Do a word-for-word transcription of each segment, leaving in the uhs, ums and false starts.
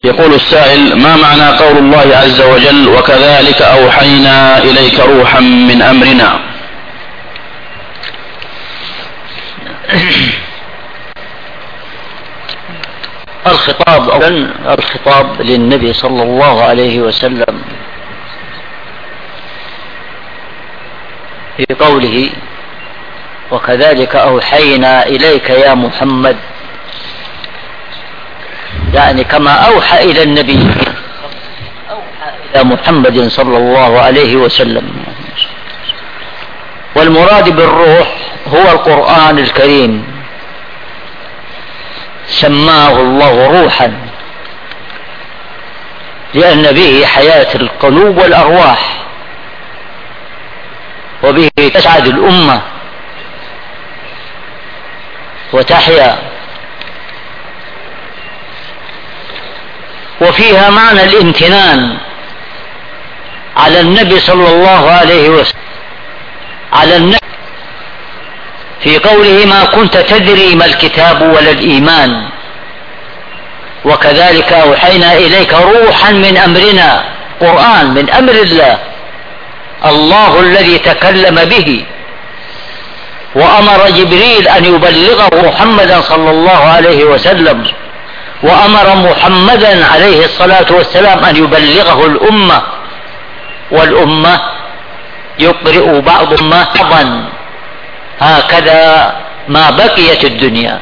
يقول السائل: ما معنى قول الله عز وجل: وكذلك أوحينا إليك روحا من أمرنا؟ الخطاب أولا الخطاب للنبي صلى الله عليه وسلم في قوله: وكذلك أوحينا إليك يا محمد، يعني كما أوحى إلى النبي أوحى إلى محمد صلى الله عليه وسلم. والمراد بالروح هو القرآن الكريم، سماه الله روحا لأن به حياة القلوب والأرواح، وبه تسعد الأمة وتحيا، وفيها معنى الامتنان على النبي صلى الله عليه وسلم، على النبي في قوله: ما كنت تدري ما الكتاب ولا الإيمان، وكذلك أوحينا إليك روحا من أمرنا، قرآن من أمر الله، الله الذي تكلم به وأمر جبريل أن يبلغه محمدا صلى الله عليه وسلم، وأمر محمدا عليه الصلاة والسلام أن يبلغه الأمة، والأمة يقرئ بعضهم بعضا، هكذا ما بقيت الدنيا.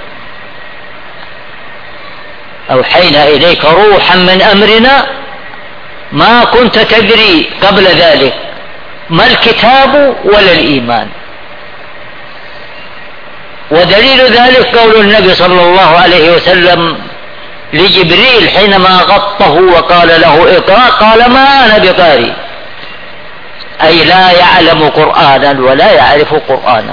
أوحينا إليك روحا من أمرنا ما كنت تدري قبل ذلك ما الكتاب ولا الإيمان. ودليل ذلك قول النبي صلى الله عليه وسلم لجبريل حينما غطه وقال له: اقرأ، قال: ما أنا بقارئ، أي لا يعلم قرآنا ولا يعرف قرآنا،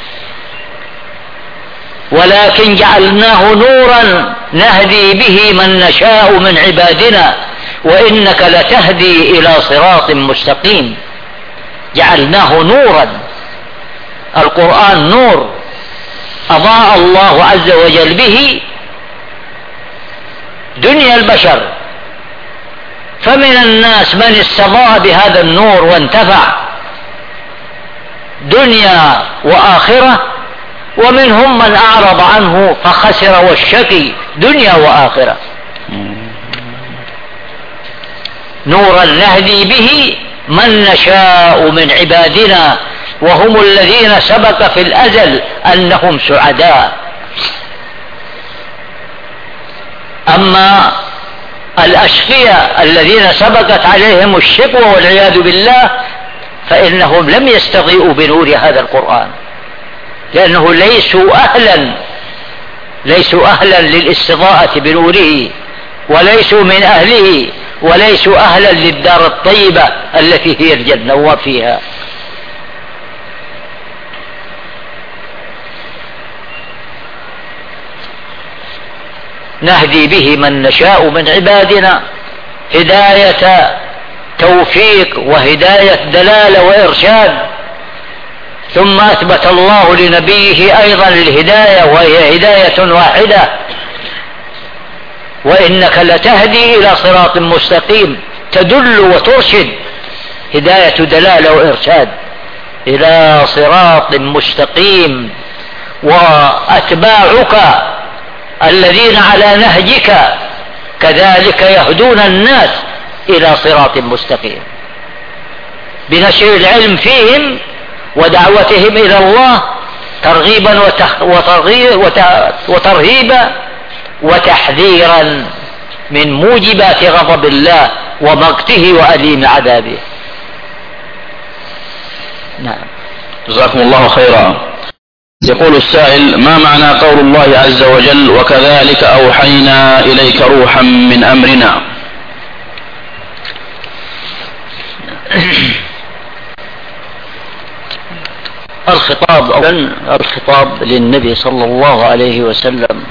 ولكن جعلناه نورا نهدي به من نشاء من عبادنا وإنك لتهدي إلى صراط مستقيم. جعلناه نورا، القرآن نور أضاء الله عز وجل به دنيا البشر، فمن الناس من استضاء بهذا النور وانتفع دنيا وآخرة، ومنهم من أعرض عنه فخسر والشقي دنيا وآخرة. نورا نهدي به من نشاء من عبادنا وهم الذين سبق في الأزل أنهم سعداء. أما الأشقياء الذين سبقت عليهم الشقوى والعياذ بالله فإنهم لم يستضيئوا بنور هذا القرآن، لأنه ليسوا أهلا ليسوا أهلا للاستضاءة بنوره، وليسوا من أهله، وليسوا أهلا للدار الطيبة التي هي الجنة وفيها. نهدي به من نشاء من عبادنا، هداية توفيق وهداية دلالة وإرشاد. ثم أثبت الله لنبيه أيضا الهداية وهي هداية واحدة: وإنك لتهدي إلى صراط مستقيم، تدل وترشد، هداية دلالة وإرشاد إلى صراط مستقيم. وأتباعك الذين على نهجك كذلك يهدون الناس إلى صراط مستقيم بنشر العلم فيهم ودعوتهم إلى الله ترغيبا وترهيبا وتحذيرا من موجبات غضب الله ومقته وأليم عذابه. نعم. جزاكم الله خيرا. يقول السائل: ما معنى قول الله عز وجل: وكذلك أوحينا إليك روحا من أمرنا؟ الخطاب أولا الخطاب للنبي صلى الله عليه وسلم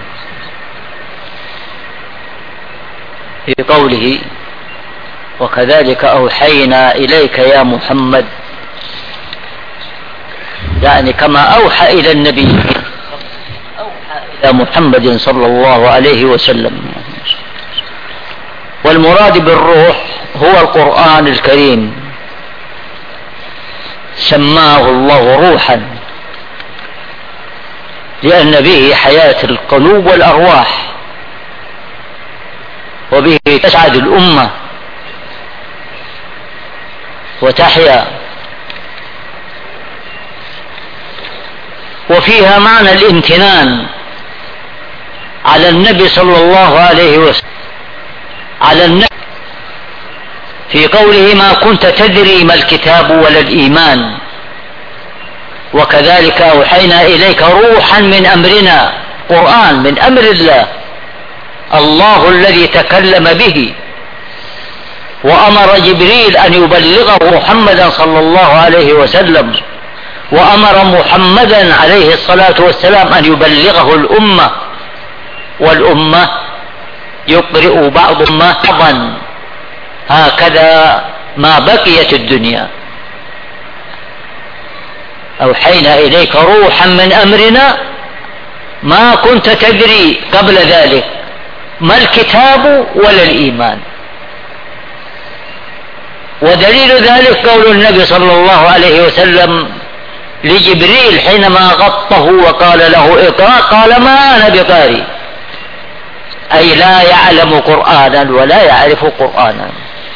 في قوله: وكذلك أوحينا إليك يا محمد، يعني كما أوحى إلى النبي أوحى إلى محمد صلى الله عليه وسلم. والمراد بالروح هو القرآن الكريم، سماه الله روحا لأن به حياة القلوب والأرواح، وبه تسعد الأمة وتحيا، وفيها معنى الامتنان على النبي صلى الله عليه وسلم، على النبي في قوله ما كنت تدري ما الكتاب ولا الإيمان وكذلك أوحينا إليك روحا من أمرنا، قرآن من أمر الله، الله الذي تكلم به وأمر جبريل أن يبلغه محمدا صلى الله عليه وسلم، وأمر محمدا عليه الصلاة والسلام أن يبلغه الأمة، والأمة يقرئ بعضهم بعضا هكذا ما بقيت الدنيا. أوحينا إليك روحا من أمرنا ما كنت تدري قبل ذلك ما الكتاب ولا الإيمان. ودليل ذلك قول النبي صلى الله عليه وسلم لجبريل حينما غطه وقال له اقرأ، قال ما أنا بقارئ، أي لا يعلم قرآنا ولا يعرف قرآنا،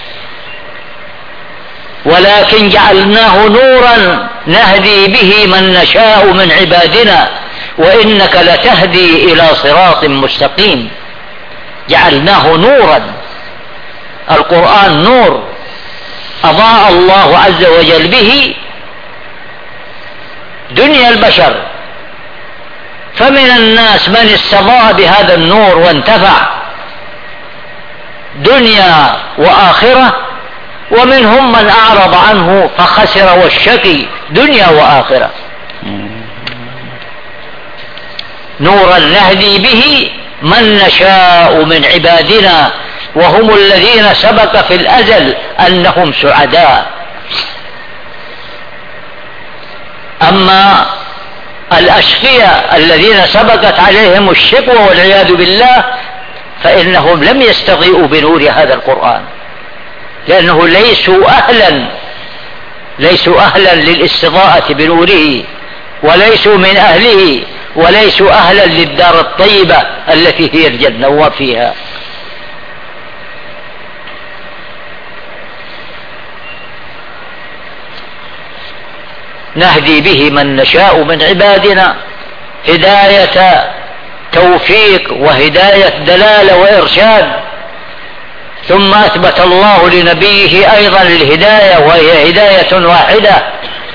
ولكن جعلناه نورا نهدي به من نشاء من عبادنا وإنك لتهدي إلى صراط مستقيم. جعلناه نورا، القرآن نور أضاء الله عز وجل به دنيا البشر، فمن الناس من استضاء بهذا النور وانتفع دنيا وآخرة، ومنهم من أعرض عنه فخسر والشقي دنيا وآخرة. نورا نهدي به من نشاء من عبادنا وهم الذين سبق في الأزل أنهم سعداء. أما الأشقياء الذين سبقت عليهم الشقوى والعياذ بالله فإنهم لم يستضيئوا بنور هذا القرآن، لأنه ليسوا أهلا ليسوا أهلا للاستضاءة بنوره، وليسوا من أهله، وليسوا أهلا للدار الطيبة التي هي الجنة وفيها. نهدي به من نشاء من عبادنا هداية توفيق وهداية دلالة وإرشاد. ثم أثبت الله لنبيه أيضا الهداية وهي هداية واحدة،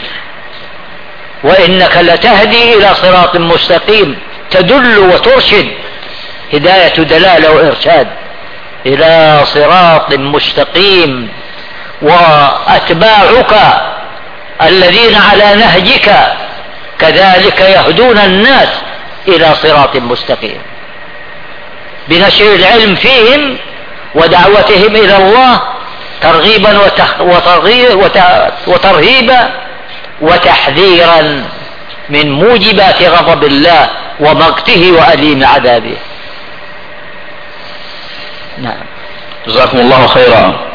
وإنك لتهدي إلى صراط مستقيم، تدل وترشد، هداية دلالة وإرشاد إلى صراط مستقيم. وأتباعك الذين على نهجك كذلك يهدون الناس إلى صراط مستقيم بنشر العلم فيهم ودعوتهم إلى الله ترغيبا وترهيبا وتحذيرا من موجبات غضب الله ومقته وأليم عذابه. نعم. جزاكم الله خيرا.